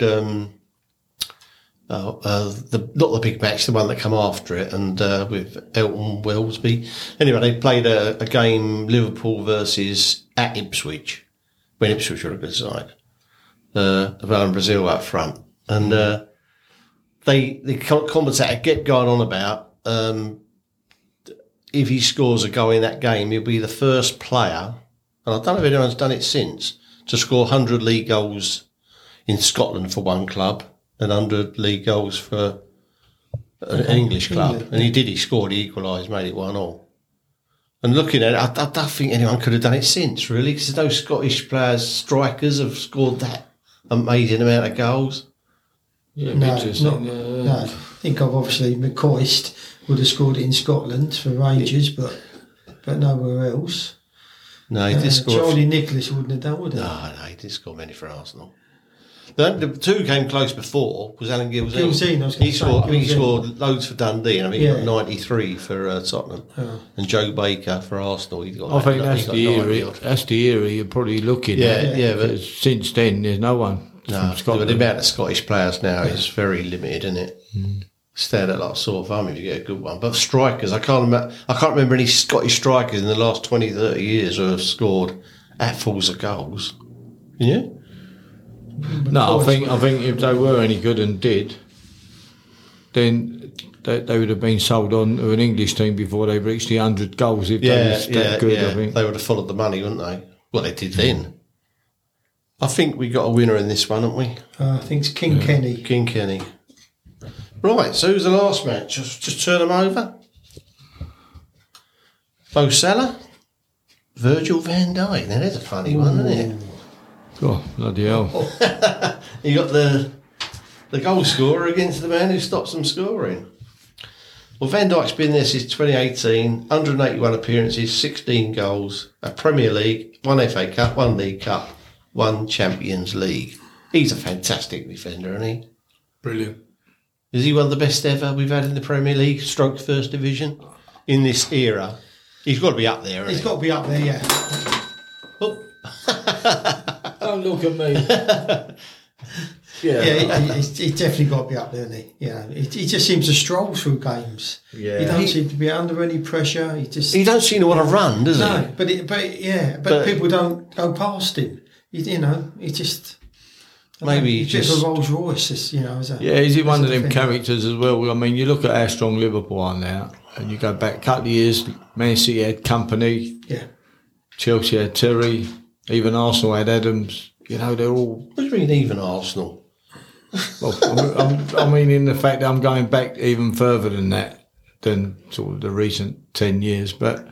not the big match, the one that come after it, and with Elton Welsby. Anyway, they played a game, Liverpool versus at Ipswich, when Ipswich were a good side. Alan Brazil up front, and the commentator kept going on about if he scores a goal in that game, he'll be the first player, and I don't know if anyone's done it since, to score 100 league goals in Scotland for one club and 100 league goals for an English club. And he did, he scored, he equalised, made it 1-1. And looking at it, I don't think anyone could have done it since, really, because there's no Scottish players, strikers have scored that amazing amount of goals. Yeah, no. I think of obviously McCoist would have scored it in Scotland for Rangers, but nowhere else. No, he did score. Charlie Nicholas wouldn't have done, would he? No, he didn't score many for Arsenal. The two came close before was Alan Gilzean. He scored loads for Dundee, and I think he got 93 for Tottenham. Oh. And Joe Baker for Arsenal. I think that's the era you're probably looking at. Yeah, but since then there's no one. No, but the amount of Scottish players now is very limited, isn't it? Stay at like sore thumb if you get a good one. But strikers, I can't remember any Scottish strikers in the last 20, 30 years who have scored hatfuls of goals. Can you? No, I think if they were any good and did, then they would have been sold on to an English team before they reached the 100 goals. If they was that good, I think they would have followed the money, wouldn't they? Well, they did then. I think we got a winner in this one, haven't we? I think it's King Kenny. King Kenny. Right, so who's the last match? Just turn them over. Mo Salah, Virgil van Dijk. Now, there's a funny one, isn't it? Oh, bloody hell. You got the goal scorer against the man who stops them scoring. Well, Van Dijk's been there since 2018, 181 appearances, 16 goals, a Premier League, 1 FA Cup, 1 League Cup, 1 Champions League. He's a fantastic defender, isn't he? Brilliant. Is he one of the best ever we've had in the Premier League, stroke First Division, in this era? He's got to be up there, He's got to be up there, yeah. Oh. Don't look at me. He's definitely got to be up there, isn't he? Yeah, he just seems to stroll through games. Yeah, he don't seem to be under any pressure. He don't seem to want to run, does he? No, but people don't go past him. He just. Maybe he's just a Rolls Royce, is he one of them characters as well? I mean, you look at how strong Liverpool are now, and you go back a couple of years. Man City had Company. Yeah. Chelsea had Terry. Even Arsenal had Adams. They're all. What do you mean, even Arsenal? Well, I mean, in the fact that I'm going back even further than that, than sort of the recent 10 years. But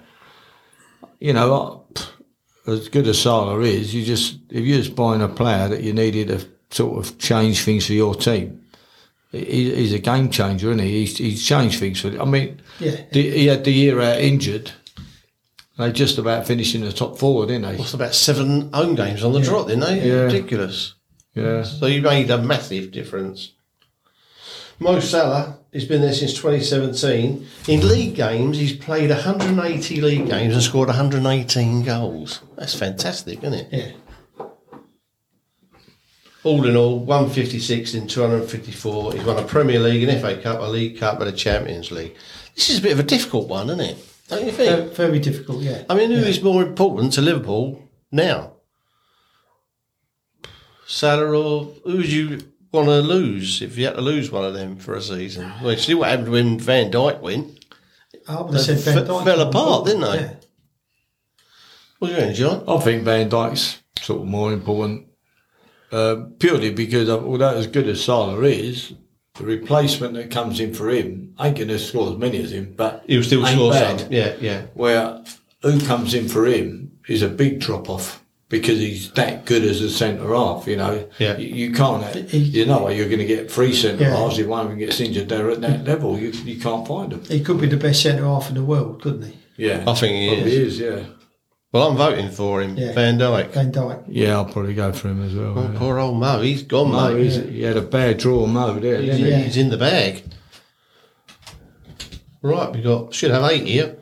as good as Salah is, if you're just buying a player that you needed to sort of change things for your team, he's a game changer, isn't he? He's changed things for. I mean, he had the year out injured. They just about finished in the top 4, didn't they? What's about 7 home games on the trot, didn't they? Yeah. Ridiculous. Yeah. So you made a massive difference. Mo Salah, he's been there since 2017. In league games, he's played 180 league games and scored 118 goals. That's fantastic, isn't it? Yeah. All in all, 156 in 254. He's won a Premier League, an FA Cup, a League Cup, and a Champions League. This is a bit of a difficult one, isn't it? Don't you think? Very difficult, yeah. I mean, who is more important to Liverpool now? Salah, or who would you want to lose if you had to lose one of them for a season? Well, see what happened when Van Dijk went. I would have said Van Dijk fell apart, didn't they? Yeah. What do you mean, John? I think Van Dijk's sort of more important, purely because although as good as Salah is, the replacement that comes in for him ain't going to score as many as him, but he'll still score some. Yeah. Where who comes in for him is a big drop off because he's that good as a centre half. Yeah. You can't. You're going to get 3 centre halves if one of them gets injured. They're at that level. You can't find them. He could be the best centre half in the world, couldn't he? Yeah, I think he is. Yeah. Well, I'm voting for him, Van Dijk. Van Dijk. Yeah, I'll probably go for him as well. Oh, poor old Mo, he's gone, mate. He had a bad draw, Mo, there. He's in the bag. Right, should have 8 here.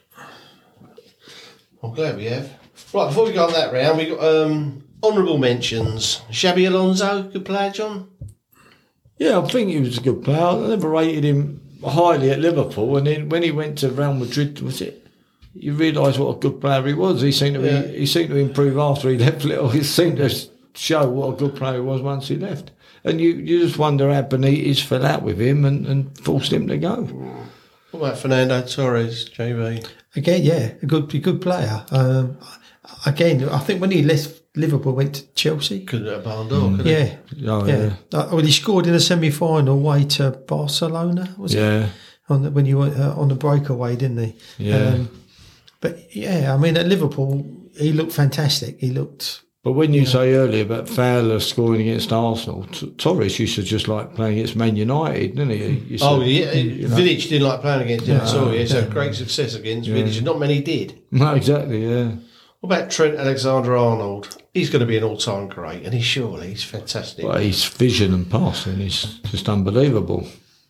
I'm glad we have. Right, before we go on that round, we got honourable mentions. Xabi Alonso, good player, John? Yeah, I think he was a good player. I never rated him highly at Liverpool, and then when he went to Real Madrid, you realise what a good player he was. He seemed to improve after he left. He seemed to show what a good player he was once he left. And you just wonder how Benitez fell out with him and forced him to go. What about Fernando Torres, JB? Again, yeah, a good player. Again, I think when he left Liverpool, went to Chelsea. Could have Ballon d'Or, couldn't he? Yeah. Well, he scored in a semi-final away to Barcelona, was it? When you went on the breakaway, didn't he? Yeah. But yeah, I mean, at Liverpool, he looked fantastic. But when you say earlier about Fowler scoring against Arsenal, Torres used to just like playing against Man United, didn't he? Vidic didn't like playing against him at all. He had great success against Vidic, and not many did. No, exactly, yeah. What about Trent Alexander-Arnold? He's going to be an all-time great, and he's fantastic. Well, his vision and passing is just unbelievable.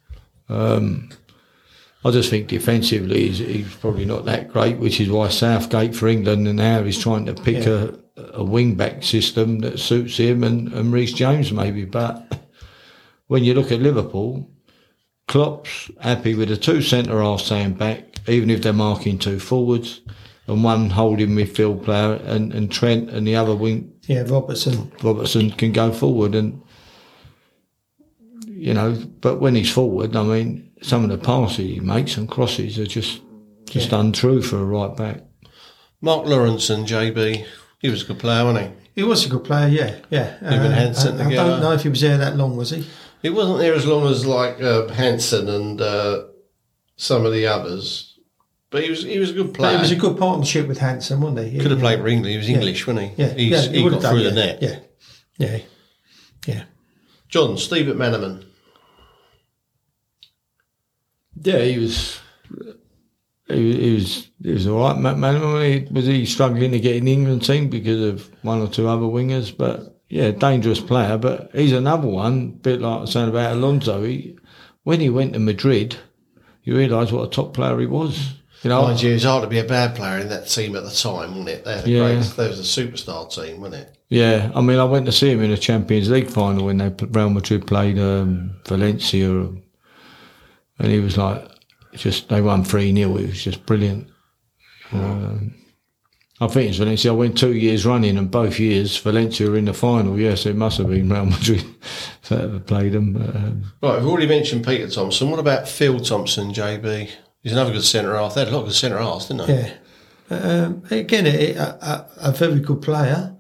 I just think defensively he's probably not that great, which is why Southgate for England and now he's trying to pick a wing-back system that suits him and Reece James maybe. But when you look at Liverpool, Klopp's happy with the 2 centre-halves staying back, even if they're marking 2 forwards, and 1 holding midfield player, and Trent and the other wing... Yeah, Robertson can go forward and... but when he's forward, I mean, some of the passes he makes and crosses are just untrue for a right back. Mark Lawrenson, JB, he was a good player, wasn't he? He was a good player, yeah. Even Hansen I don't know if he was there that long, was he? He wasn't there as long as like Hansen and some of the others, but he was a good player. But it was a good partnership with Hansen, wasn't he? Could have played for England. He was English, wasn't he? Yeah, he got through the net. Yeah. John, Steve McManaman. Yeah, he was all right. McManaman, was he struggling to get in the England team because of 1 or 2 other wingers? But yeah, dangerous player. But he's another one, a bit like I was saying about Alonso. When he went to Madrid, you realise what a top player he was. Mind you, it was hard to be a bad player in that team at the time, wasn't it? They was a superstar team, wasn't it? Yeah, I mean, I went to see him in a Champions League final when Real Madrid played Valencia. And he was like, they won 3-0. It was just brilliant. I think it's Valencia. I went 2 years running, and both years Valencia were in the final. Yes, it must have been Real Madrid that ever played them. Right, we've already mentioned Peter Thompson. What about Phil Thompson, JB? He's another good centre half. They had a lot of good centre halves, didn't they? Yeah. Again, a very good player.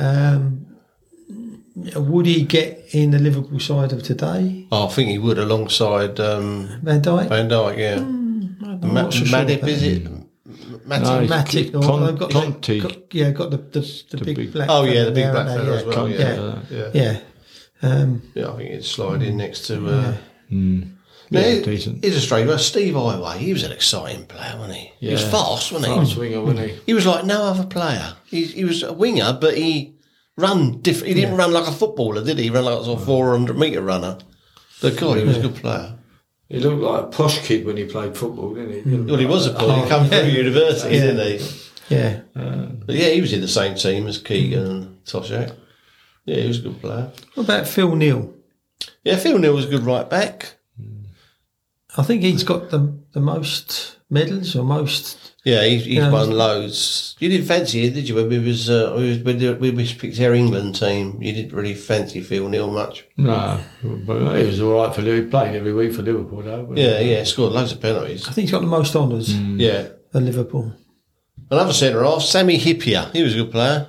Would he get in the Liverpool side of today? I think he would, alongside Van Dijk. Van Dijk, yeah. Matip, is it? Matip. Conte. Got the big black. Oh yeah, the big black fella as well. Yeah. I think he'd slide in next to. Decent. He's a strange one. Steve Iway, he was an exciting player, wasn't he? Yeah. He was fast, wasn't he? Fast winger, wasn't he? He was like no other player. He was a winger, but he run different. He didn't run like a footballer, did he? He ran like a sort of 400-metre runner. But God, he was a good player. He looked like a posh kid when he played football, didn't he? Well, he was a posh. He came through university, didn't he? Yeah. But yeah, he was in the same team as Keegan and Toshak. Yeah, he was a good player. What about Phil Neal? Yeah, Phil Neal was a good right back. I think he's got the most medals or most. Yeah, he's won loads. You didn't fancy it, did you? When we picked our England team, you didn't really fancy Phil Neal much. No, but he was all right for Liverpool. He played every week for Liverpool, though. Yeah, scored loads of penalties. I think he's got the most honours. Yeah, at Liverpool. Another centre half, Sami Hyypiä. He was a good player.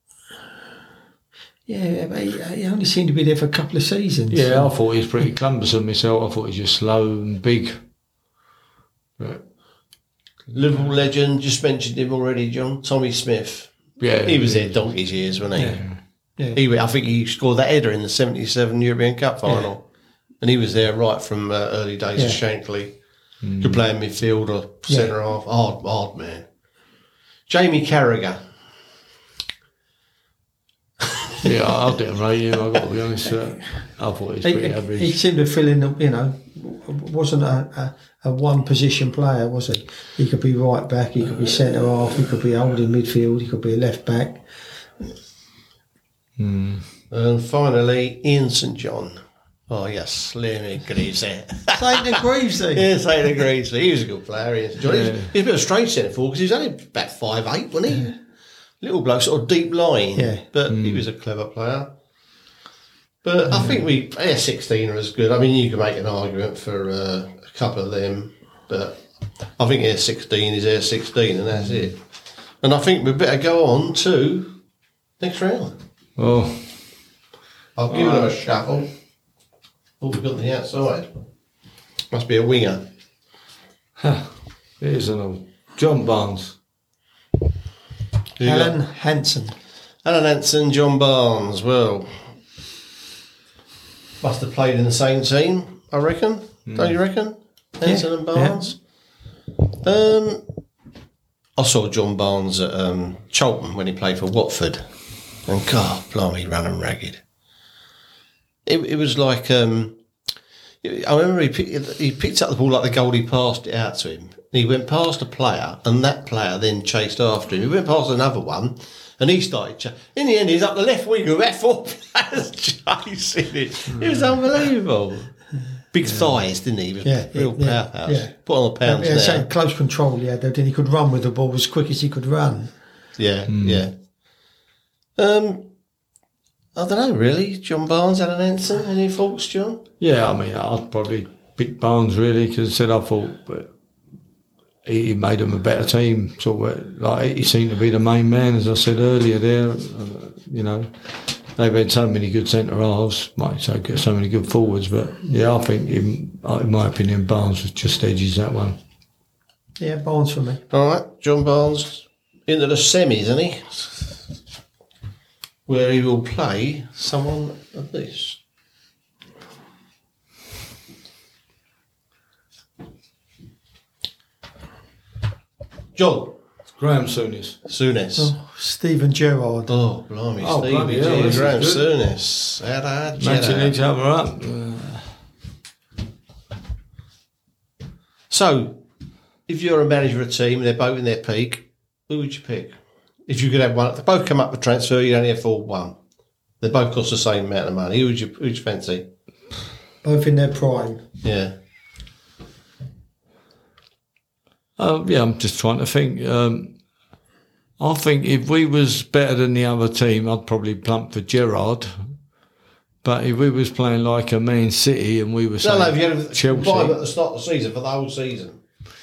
Yeah, but he only seemed to be there for a couple of seasons. Yeah, I thought he was pretty cumbersome myself. I thought he was just slow and big. But Liverpool legend, just mentioned him already, John. Tommy Smith. Yeah, he was there donkey's years, wasn't he? Yeah. I think he scored that header in the '77 European Cup final, and he was there right from early days of Shankly. Could play in midfield or centre half. Hard man. Jamie Carragher. Yeah, I didn't rate him, I've got to be honest. I thought he was pretty average. He seemed to fill in, wasn't a one position player, was he? He could be right back, he could be centre half, he could be holding midfield, he could be a left back. And finally, Ian St John. Oh yes, Slim Greavesy. St Greavesy. Yeah, St Greavesy. He was a good player, Ian St John. He was a bit of a strange centre forward because he was only about 5'8", wasn't he? Yeah. Little bloke, sort of deep line. Yeah. But he was a clever player. But I think 16 are as good. I mean, you can make an argument for a couple of them, but I think Air 16 is Air 16 and that's it. And I think we better go on to next round. Oh. I'll give them a shuffle. Oh, we've got the outside. Must be a winger. Here's an John Barnes. Alan Hansen. Alan Hansen, John Barnes. Well, must have played in the same team, I reckon. Don't you reckon? Hansen and Barnes. Yeah. I saw John Barnes at Charlton when he played for Watford. And God, blimey, running ragged. It was like, I remember he picked up the ball like the goalie passed it out to him. He went past a player, and that player then chased after him. He went past another one, and he started. In the end, he's up the left wing with about 4 players chasing it. It was unbelievable. Big thighs, didn't he? He was real powerhouse. Yeah. Put on the pounds now. So close control, then he could run with the ball as quick as he could run. Yeah, yeah. I don't know, really. John Barnes, Alan Hansen, any thoughts, John? Yeah, I mean, I'd probably pick Barnes, really, because I thought he made them a better team. Sort of, like, he seemed to be the main man, as I said earlier there. They've had so many good centre-halves, might say so many good forwards, but, yeah, I think, in my opinion, Barnes just edges that one. Yeah, Barnes for me. All right, John Barnes into the semis, isn't he? Where he will play someone of this. John. Graham Souness. Oh, Stephen Gerrard. Oh, blimey, Stephen Graham Souness. Matching each other up. So, if you're a manager of a team and they're both in their peak, who would you pick? If you could have one, if they both come up with transfer, you'd only afford one. They both cost the same amount of money. Who would you fancy? Both in their prime. Yeah. I'm just trying to think. I think if we was better than the other team, I'd probably plump for Gerrard. But if we was playing like a Man City and we were saying if you had Chelsea, buy them at the start of the season for the whole season.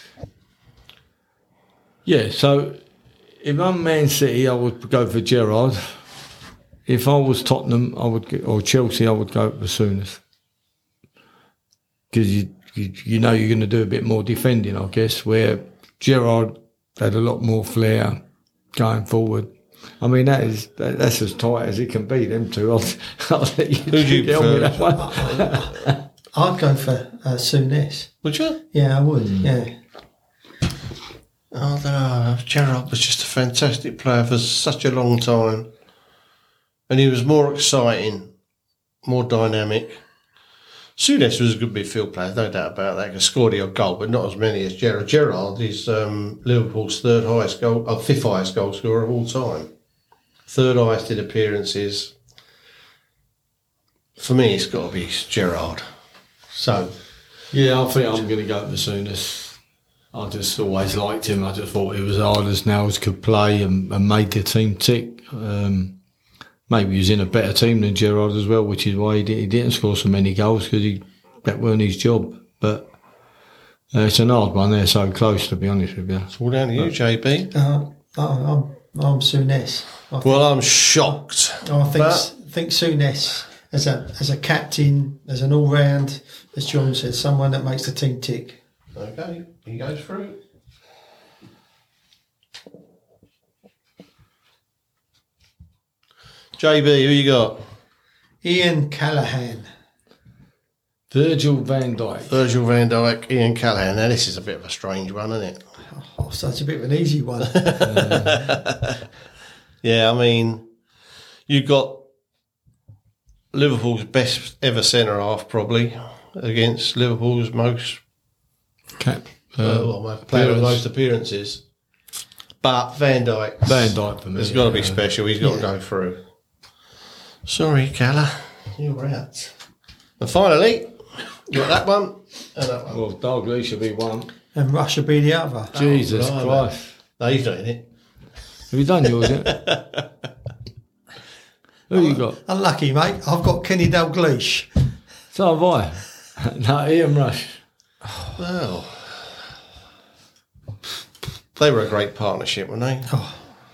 Yeah, so if I'm Man City, I would go for Gerrard. If I was Tottenham, or Chelsea, I would go for Souness. Because you know you're going to do a bit more defending, I guess, where Gerrard had a lot more flair going forward. I mean, that's as tight as it can be, them two. I'll let you. Who'd you get on with that one. I'd go for Souness. Would you? Yeah, I would, yeah. I don't know. Gerrard was just a fantastic player for such a long time. And he was more exciting, more dynamic. Souness was a good midfield player, no doubt about that. He scored the odd goal, but not as many as Gerrard. Gerrard is Liverpool's fifth highest goal scorer of all time. Third highest in appearances. For me, it's got to be Gerrard. So, yeah, I think I'm going to go for Souness. I just always liked him. I just thought he was hard as nails, could play and made the team tick. Maybe he was in a better team than Gerrard as well, which is why he didn't score so many goals, because that weren't his job. But it's an hard one. They're so close, to be honest with you. It's all down to you, JB. I'm Souness. Well, I'm shocked. I think Souness as a captain, as an all-round, as John said, someone that makes the team tick. Okay, he goes through. JB, who you got? Ian Callaghan. Virgil van Dijk. Ian Callaghan. Now, this is a bit of a strange one, isn't it? Oh, such a bit of an easy one. Yeah, I mean, you've got Liverpool's best ever centre half probably against Liverpool's most player with most appearances. But Van Dijk for me has got to be special. He's got to go through. Sorry, Calla, you're out. And finally, you got that one and that one. Well, Dalglish should be one. And Rush will be the other. Jesus Christ. No, he's not in it. Have you done yours yet? Who you got? Unlucky, mate. I've got Kenny Dalglish. So have I. No, Ian Rush. Well, they were a great partnership, weren't they? Oh.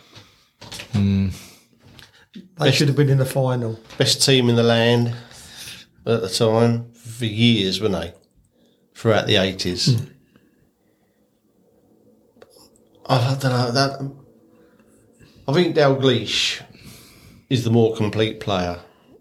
They should have been in the final. Best team in the land at the time for years, weren't they? Throughout the 80s. I don't know. I think Dalglish is the more complete player.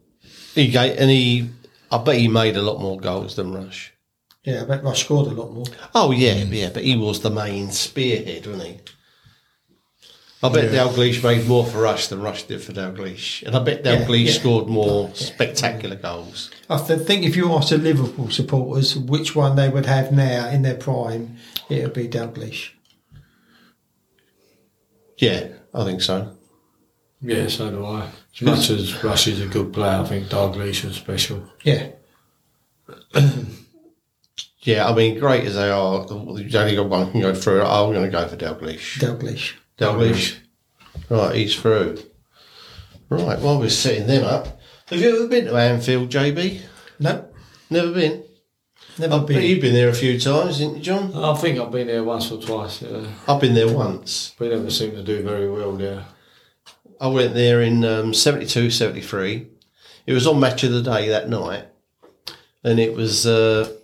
I bet he made a lot more goals than Rush. Yeah, I bet Rush scored a lot more. Oh, yeah, but he was the main spearhead, wasn't he? I bet Dalglish made more for Rush than Rush did for Dalglish. And I bet Dalglish scored more spectacular goals. I think if you asked the Liverpool supporters which one they would have now in their prime, it would be Dalglish. Yeah, I think so. Yeah, so do I. As much as Rush is a good player, I think Dalglish was special. Yeah. Yeah, I mean, great as they are, you've only got one can go through. I'm going to go for Dalglish. Dalglish. Right, he's through. Right, while we're setting them up, have you ever been to Anfield, JB? No. Never been? Never been. You've been there a few times, didn't you, John? I think I've been there once or twice. Yeah. I've been there once. We never seem to do very well there. I went there in 72, 73. It was on Match of the Day that night. And it was 0-2.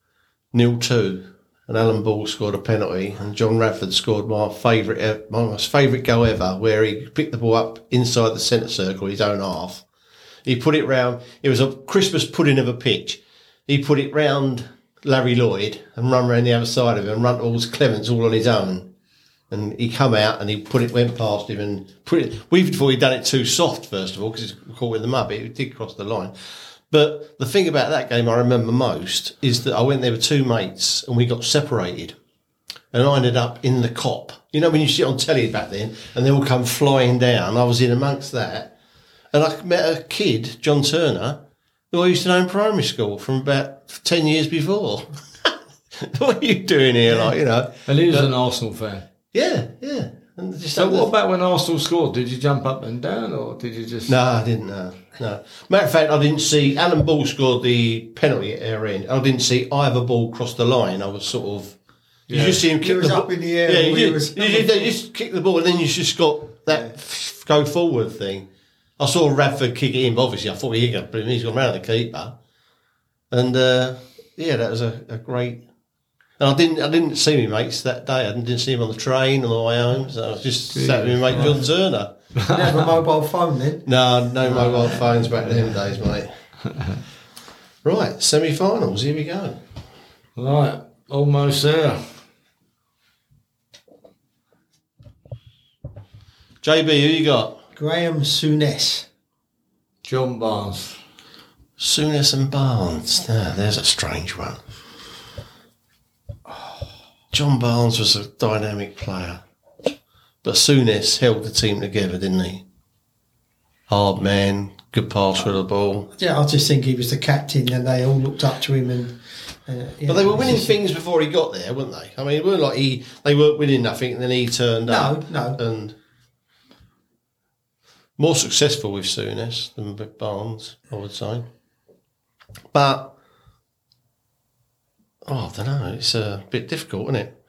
And Alan Ball scored a penalty. And John Radford scored my most favourite goal ever, where he picked the ball up inside the centre circle, his own half. He put it round. It was a Christmas pudding of a pitch. He put it round Larry Lloyd and run round the other side of him and run towards Clements all on his own. And he come out and he went past him and put it. We thought he'd done it too soft, first of all, because it's caught in the mud, but it did cross the line. But the thing about that game I remember most is that I went there with two mates and we got separated. And I ended up in the cop. You know when you sit on telly back then and they all come flying down, I was in amongst that. And I met a kid, John Turner, who I used to know in primary school from about 10 years before. What are you doing here? Like, you know. And he was an Arsenal fan. Yeah. And so what about when Arsenal scored? Did you jump up and down or did you just... No, I didn't, no. Matter of fact, I didn't see... Alan Ball scored the penalty at our end. I didn't see either ball cross the line. I was sort of... You just see him kick the ball. up in the air. Yeah, you just kick the ball and then you just got that go forward thing. I saw Radford kick it in, but obviously I thought he's gone round the keeper. And, that was a great... And I didn't see my mates that day. I didn't see him on the train on the way home. So I was just sat with my mate John Turner. You didn't have a mobile phone then? No mobile phones back in them days, mate. Right, semi-finals. Here we go. Right, almost there. JB, who you got? Graham Souness. John Barnes. Souness and Barnes. Now, there's a strange one. John Barnes was a dynamic player, but Souness held the team together, didn't he? Hard man, good pass for the ball. Yeah, I just think he was the captain and they all looked up to him. But they were winning things before he got there, weren't they? I mean, it weren't like they weren't winning nothing and then he turned up. No. And more successful with Souness than with Barnes, I would say. But... I don't know. It's a bit difficult, isn't it?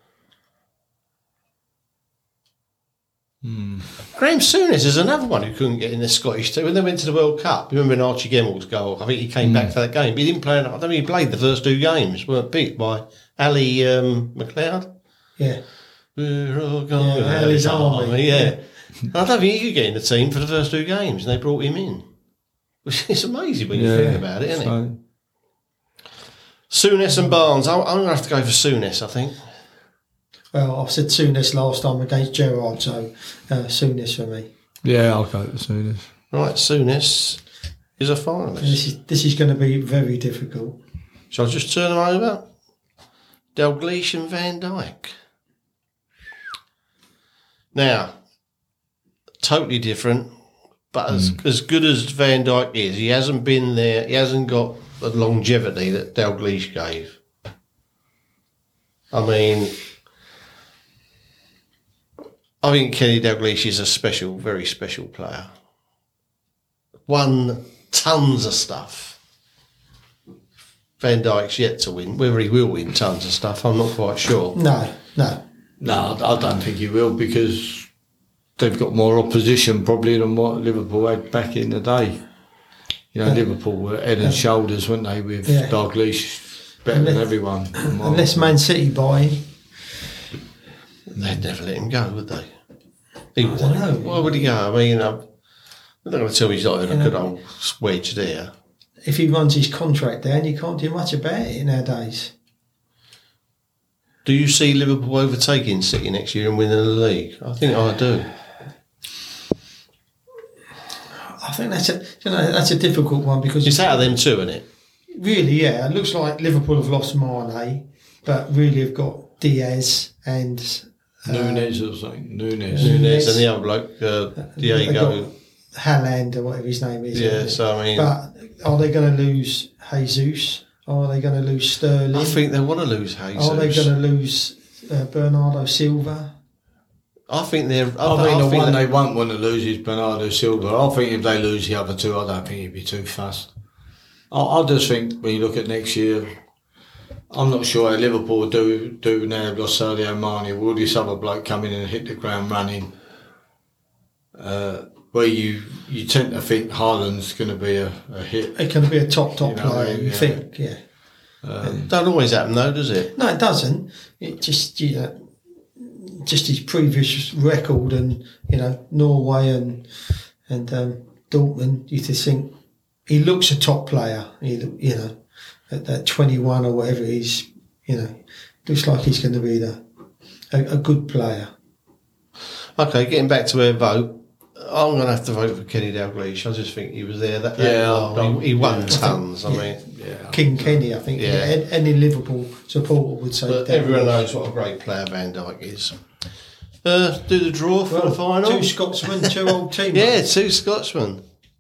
Graham Souness is another one who couldn't get in the Scottish team. When they went to the World Cup, remember in Archie Gemmell's goal? I think he came back for that game, but he didn't play. I don't think he played the first two games. Weren't beat by Ali McLeod. Yeah. We're all going Ali's army. Yeah. I don't think he could get in the team for the first two games, and they brought him in. Which is amazing when you think about it, isn't it? So, Souness and Barnes. I'm going to have to go for Souness, I think. Well, I said Souness last time against Gerrard, so Souness for me. Yeah, I'll go with Souness. Right, Souness is a finalist. This is going to be very difficult. Shall I just turn them over? Dalglish and Van Dijk. Now, totally different, but as good as Van Dijk is, he hasn't been there. He hasn't got the longevity that Dalglish gave. I mean, I think Kenny Dalglish is a special, very special player. Won tons of stuff. Van Dijk's yet to win. Whether he will win tons of stuff, I'm not quite sure. No, I don't think he will, because they've got more opposition probably than what Liverpool had back in the day. You know, Liverpool were head and shoulders, weren't they, with Dalglish better than everyone. Unless Man City buy him. They'd never let him go, would they? I don't know. Why would he go? I mean, they're not going to tell me he's not in a good old wedge there. If he runs his contract down, you can't do much about it nowadays. Do you see Liverpool overtaking City next year and winning the league? I think I do. I think that's a difficult one, because it's out of them two, isn't it? Really, yeah. It looks like Liverpool have lost Mane, but really have got Diaz and Nunes or something. Nunes and the other bloke, Diego. Haaland or whatever his name is. Yeah, so I mean, but are they going to lose Jesus? Are they going to lose Sterling? I think they want to lose Jesus. Are they going to lose Bernardo Silva? I think they're. I think the one they won't want to lose is Bernardo Silva. I think if they lose the other two, I don't think it'd be too fast. I just think when you look at next year, I'm not sure how Liverpool will do now. Lost Sadio Mane. Will this other bloke come in and hit the ground running? Where you tend to think Haaland's going to be a hit. It's going to be a top player, you think, yeah. Don't always happen though, does it? No, it doesn't. It just, just his previous record, and, Norway and Dortmund, you just think he looks a top player, at that 21 or whatever he's, looks like he's going to be a good player. Okay, getting back to our vote. I'm going to have to vote for Kenny Dalglish. I just think he was there. He won tons. I mean, King Kenny, I think. Yeah. Any Liverpool supporter would say. But everyone knows what a great player Van Dijk is. Do the draw for the final. 2 Scotsmen, 2 old teammates. Yeah, 2 Scotsmen.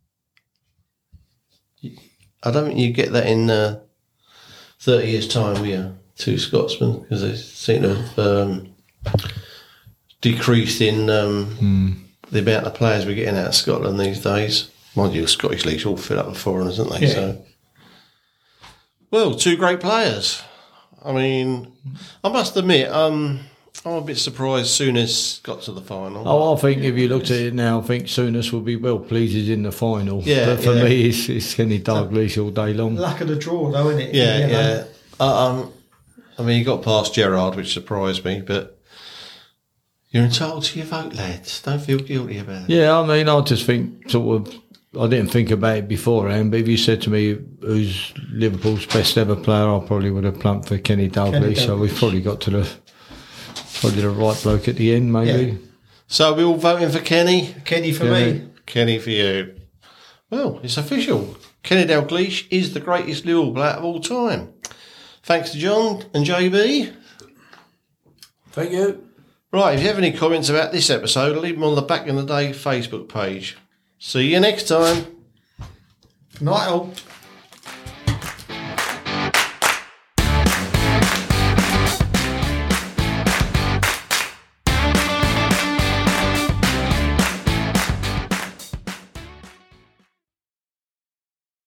I don't think you get that in 30 years' time. We are 2 Scotsmen, because they seem to have decreased in. The amount of players we're getting out of Scotland these days. Mind you, the Scottish League's all filled up with foreigners, aren't they? Yeah. So, well, 2 great players. I mean, I must admit, I'm a bit surprised Souness got to the final. Oh, I think if you looked at it now, I think Souness will be well pleased in the final. Yeah, but for me, it's Kenny Dalglish all day long. Luck of the draw, though, isn't it? Yeah. I mean, you got past Gerrard, which surprised me, but you're entitled to your vote, lads. Don't feel guilty about it. Yeah, I mean, I just think I didn't think about it beforehand, but if you said to me who's Liverpool's best ever player, I probably would have plumped for Kenny Dalglish. So we've probably got to the right bloke at the end, maybe. Yeah. So we're all voting for Kenny? Kenny for me. Kenny for you. Well, it's official. Kenny Dalglish is the greatest Liverpool player of all time. Thanks to John and JB. Thank you. Right, if you have any comments about this episode, leave them on the Back in the Day Facebook page. See you next time. Night all.